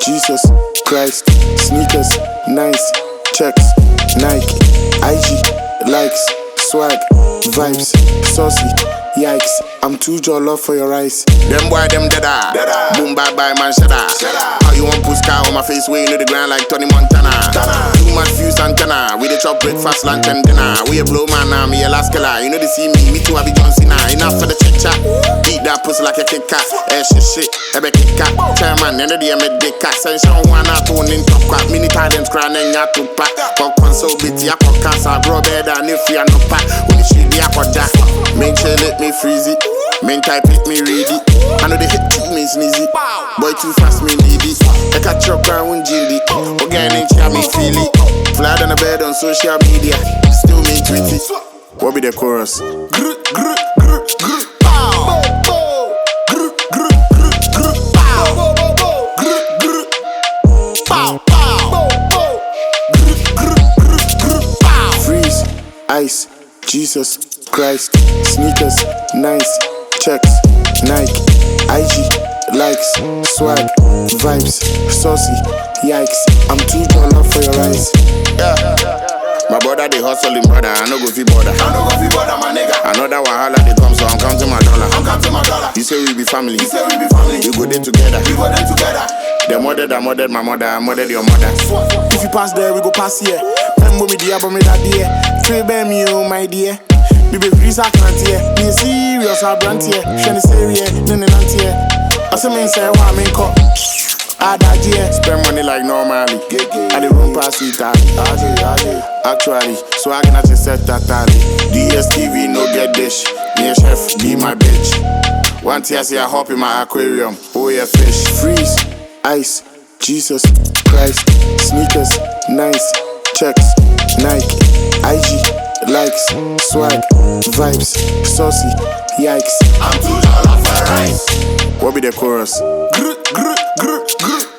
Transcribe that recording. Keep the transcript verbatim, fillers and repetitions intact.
Jesus Christ, sneakers, nice, checks, Nike, I G, likes, swag, vibes, saucy, yikes. I'm too jollof for your rice. Them boy, them deada. Boom, bye bye, man, shut up. How you want push car on my face, way into the ground like Tony Montana. Too much fuse antenna. We the chop breakfast, lunch, and dinner. We a blow man, now me a last killer. You know they see me, me too, I be John Cena. Enough for the chit chat. Beat that pussy like a Kit Kat. Eh, shit, shit, ebe Kit Kat. Chairman, end of the day, me dick cat. Send Sean one out to in top crap. Mini talents, crying, and ya to pack. Con console, bitty, ya con casa. Bro, better than if we are no pack. When you shoot the aqua, make sure let me freeze it. Men type it, me read it. I know they hit two me sneezy. Boy too fast, me need it. I catch your car when jilly. Organic, yeah, me feel it. Fly on the bed on social media. Still me tweet it. What be the chorus? Grr, grr, grr, grr, pow. Grr, grr, grr, grr, pow. Grr, grr, pow, pow. Grr, grr, grr, grr, pow. Freeze, ice, Jesus Christ, sneakers, nice, checks, Nike, I G, likes, swag, vibes, saucy, yikes. I'm too jollof for your rice. Yeah. My brother they hustling, brother. I no go fi bother. I no go fi bother, my nigga. I know that wahala they come, so I'm counting my dollar. I'm counting my dollar. You say we be family. You say we be family. We go there together. We go there together. The mother, the mother, my mother, I mother your mother. If you pass there, we go pass here. Remember me dear, but me that dear. Free bear me, oh my dear. Baby, please I can't hear. Me serious, I brand here. Shani serious, no no not here. I say me say what me call. I that year. Spend money like normally. I the room pass it out. Actually, so I can actually set that tally. D S T V no get dish. Me a chef, be my bitch. One day I see I hop in my aquarium. Oh yeah, fish. Freeze, ice, Jesus Christ, sneakers, nice, checks, Nike, I G, likes, swag, vibes, saucy, yikes. I'm too jollof for rice. What be the chorus? Grr, grr, grr, grr.